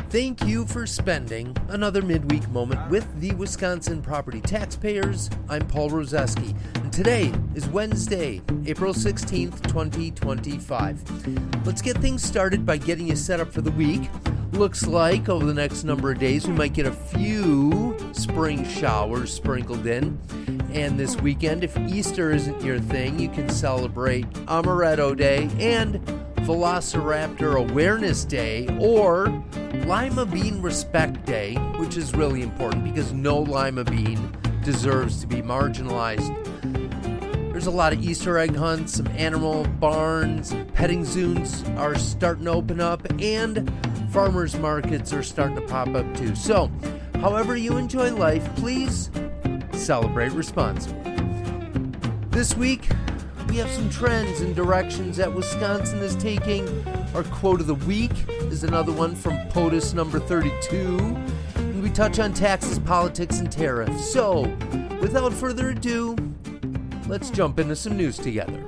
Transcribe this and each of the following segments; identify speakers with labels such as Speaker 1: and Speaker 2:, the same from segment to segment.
Speaker 1: Thank you for spending another midweek moment with the Wisconsin Property Taxpayers. I'm Paul Rozeski, and today is Wednesday, April 16th, 2025. Let's get things started by getting you set up for the week. Looks like over the next number of days we might get a few spring showers sprinkled in. And this weekend, if Easter isn't your thing, you can celebrate Amaretto Day and Velociraptor Awareness Day, or Lima Bean Respect Day, which is really important because no lima bean deserves to be marginalized. There's a lot of Easter egg hunts, some animal barns, petting zoos are starting to open up, and farmers markets are starting to pop up too. So, however you enjoy life, please celebrate responsibly. This week, we have some trends and directions that Wisconsin is taking. Our quote of the week is another one from POTUS number 32. And we touch on taxes, politics, and tariffs. So, without further ado, let's jump into some news together.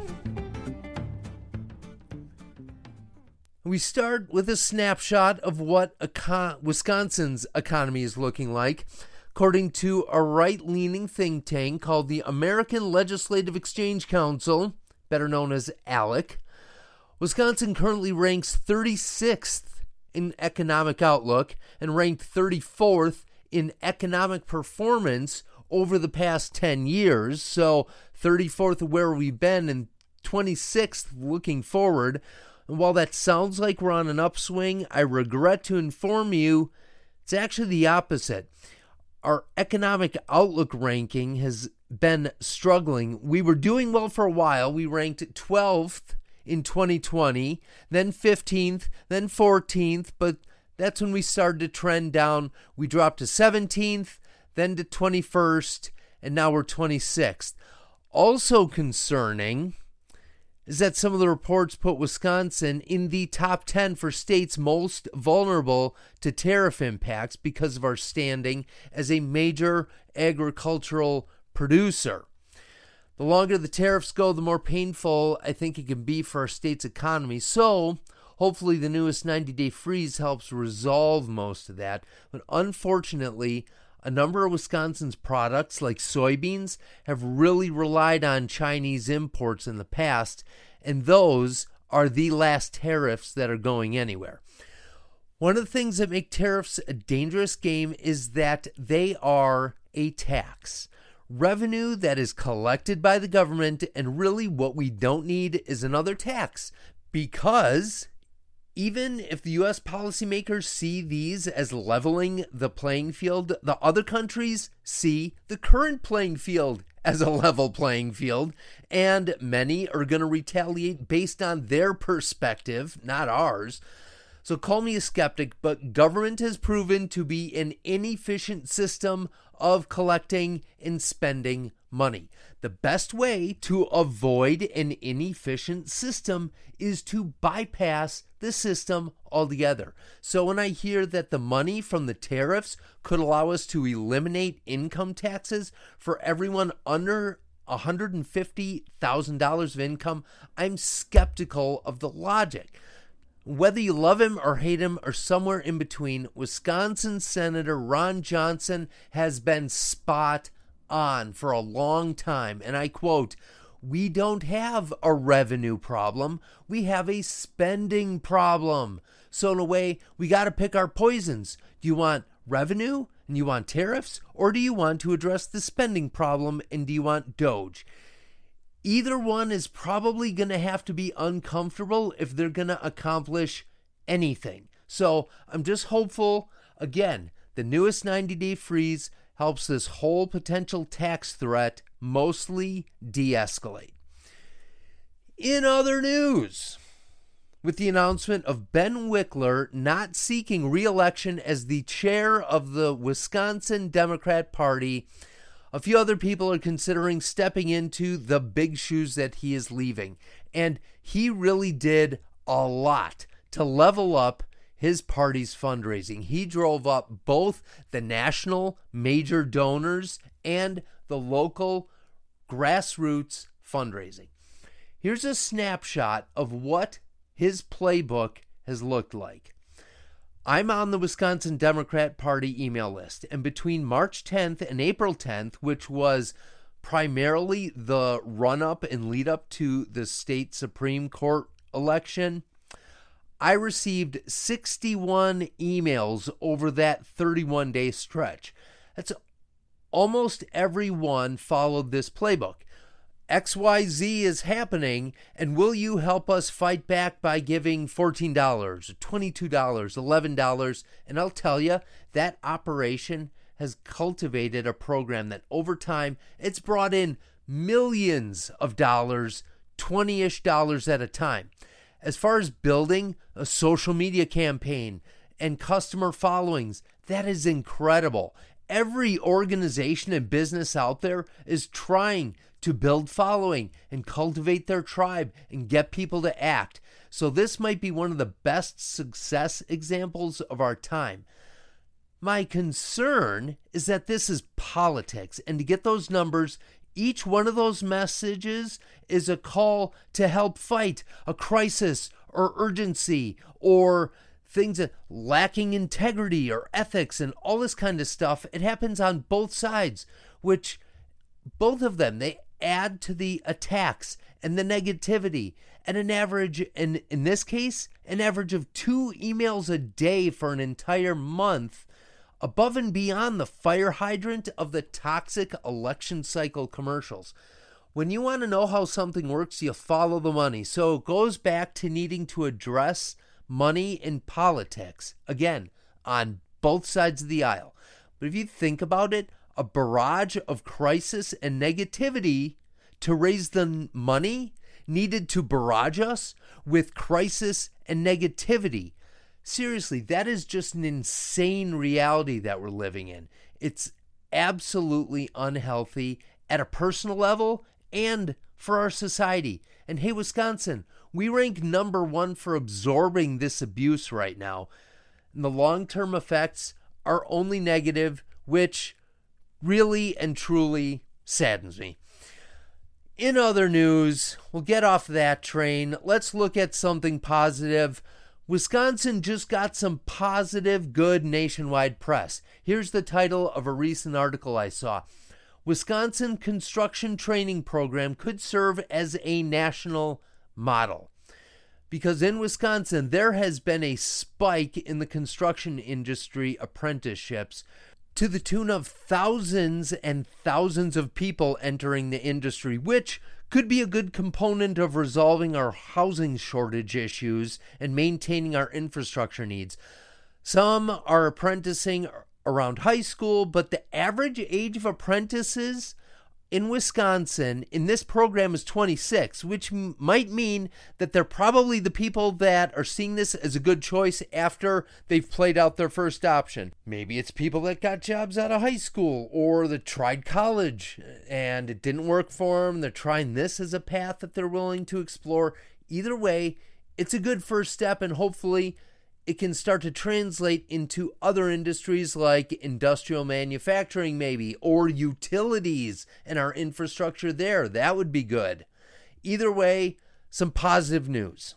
Speaker 1: We start with a snapshot of what Wisconsin's economy is looking like. According to a right-leaning think tank called the American Legislative Exchange Council, better known as ALEC, Wisconsin currently ranks 36th in economic outlook and ranked 34th in economic performance over the past 10 years. So 34th of where we've been and 26th looking forward. And while that sounds like we're on an upswing, I regret to inform you it's actually the opposite. Our economic outlook ranking has been struggling. We were doing well for a while. We ranked 12th in 2020, then 15th, then 14th, but that's when we started to trend down. We dropped to 17th, then to 21st, and now we're 26th. Also concerning is that some of the reports put Wisconsin in the top 10 for states most vulnerable to tariff impacts because of our standing as a major agricultural producer. The longer the tariffs go, the more painful I think it can be for our state's economy. So, hopefully the newest 90-day freeze helps resolve most of that. But unfortunately, a number of Wisconsin's products, like soybeans, have really relied on Chinese imports in the past, and those are the last tariffs that are going anywhere. One of the things that make tariffs a dangerous game is that they are a tax. Revenue that is collected by the government, and really what we don't need is another tax, because even if the U.S. policymakers see these as leveling the playing field, the other countries see the current playing field as a level playing field, and many are going to retaliate based on their perspective, not ours. So call me a skeptic, but government has proven to be an inefficient system of collecting and spending money. The best way to avoid an inefficient system is to bypass the system altogether. So when I hear that the money from the tariffs could allow us to eliminate income taxes for everyone under $150,000 of income, I'm skeptical of the logic. Whether you love him or hate him or somewhere in between, Wisconsin Senator Ron Johnson has been spot on for a long time. And I quote, "We don't have a revenue problem. We have a spending problem. So in a way, we got to pick our poisons. Do you want revenue and you want tariffs? Or do you want to address the spending problem and do you want DOGE?" Either one is probably going to have to be uncomfortable if they're going to accomplish anything. So I'm just hopeful, again, the newest 90-day freeze helps this whole potential tax threat mostly de-escalate. In other news, with the announcement of Ben Wickler not seeking re-election as the chair of the Wisconsin Democrat Party, a few other people are considering stepping into the big shoes that he is leaving. And he really did a lot to level up his party's fundraising. He drove up both the national major donors and the local grassroots fundraising. Here's a snapshot of what his playbook has looked like. I'm on the Wisconsin Democrat Party email list, and between March 10th and April 10th, which was primarily the run-up and lead-up to the state Supreme Court election, I received 61 emails over that 31-day stretch. That's almost everyone followed this playbook. XYZ is happening, and will you help us fight back by giving $14, $22, $11? And I'll tell you, that operation has cultivated a program that over time, it's brought in millions of dollars, $20-ish at a time. As far as building a social media campaign and customer followings, that is incredible. Every organization and business out there is trying to build following and cultivate their tribe and get people to act. So this might be one of the best success examples of our time. My concern is that this is politics, and to get those numbers, each one of those messages is a call to help fight a crisis or urgency or things that lacking integrity or ethics and all this kind of stuff. It happens on both sides, which both of them, they add to the attacks and the negativity. And an average, and in this case, an average of 2 emails a day for an entire month, above and beyond the fire hydrant of the toxic election cycle commercials. When you want to know how something works, you follow the money. So it goes back to needing to address money in politics, again, on both sides of the aisle. But if you think about it, a barrage of crisis and negativity to raise the money needed to barrage us with crisis and negativity. Seriously, that is just an insane reality that we're living in. It's absolutely unhealthy at a personal level and for our society. And hey, Wisconsin, we rank number 1 for absorbing this abuse right now. And the long-term effects are only negative, which really and truly saddens me. In other news, we'll get off that train. Let's look at something positive. Wisconsin just got some positive, good nationwide press. Here's the title of a recent article I saw. Wisconsin Construction Training Program could serve as a national model. Because in Wisconsin, there has been a spike in the construction industry apprenticeships to the tune of thousands and thousands of people entering the industry, which could be a good component of resolving our housing shortage issues and maintaining our infrastructure needs. Some are apprenticing around high school, but the average age of apprentices in Wisconsin in this program is 26, which might mean that they're probably the people that are seeing this as a good choice after they've played out their first option. Maybe it's people that got jobs out of high school or that tried college and it didn't work for them. They're trying this as a path that they're willing to explore. Either way, it's a good first step, and hopefully it can start to translate into other industries like industrial manufacturing maybe, or utilities and our infrastructure there. That would be good. Either way, some positive news.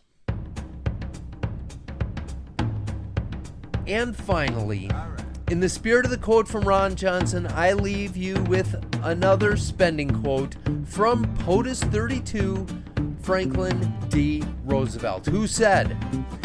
Speaker 1: And finally, in the spirit of the quote from Ron Johnson, I leave you with another spending quote from POTUS 32, Franklin D. Roosevelt, who said,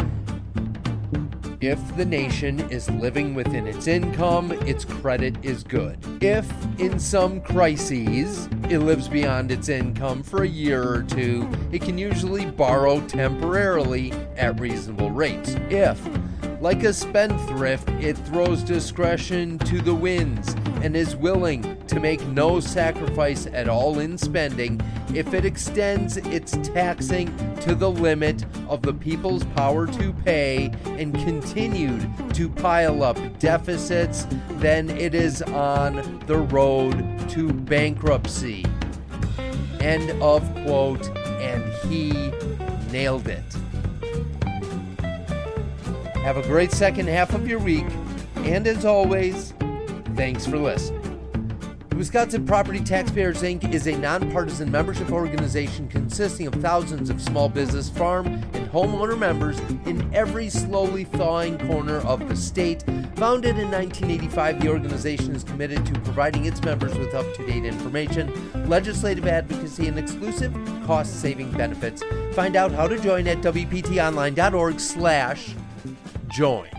Speaker 1: "If the nation is living within its income, its credit is good. If, in some crises, it lives beyond its income for a year or two, it can usually borrow temporarily at reasonable rates. If, like a spendthrift, it throws discretion to the winds and is willing to make no sacrifice at all in spending, if it extends its taxing to the limit of the people's power to pay and continued to pile up deficits, then it is on the road to bankruptcy." End of quote, and he nailed it. Have a great second half of your week, and as always, thanks for listening. Wisconsin Property Taxpayers Inc. is a nonpartisan membership organization consisting of thousands of small business, farm, and homeowner members in every slowly thawing corner of the state. Founded in 1985, the organization is committed to providing its members with up-to-date information, legislative advocacy, and exclusive cost-saving benefits. Find out how to join at wptonline.org/join.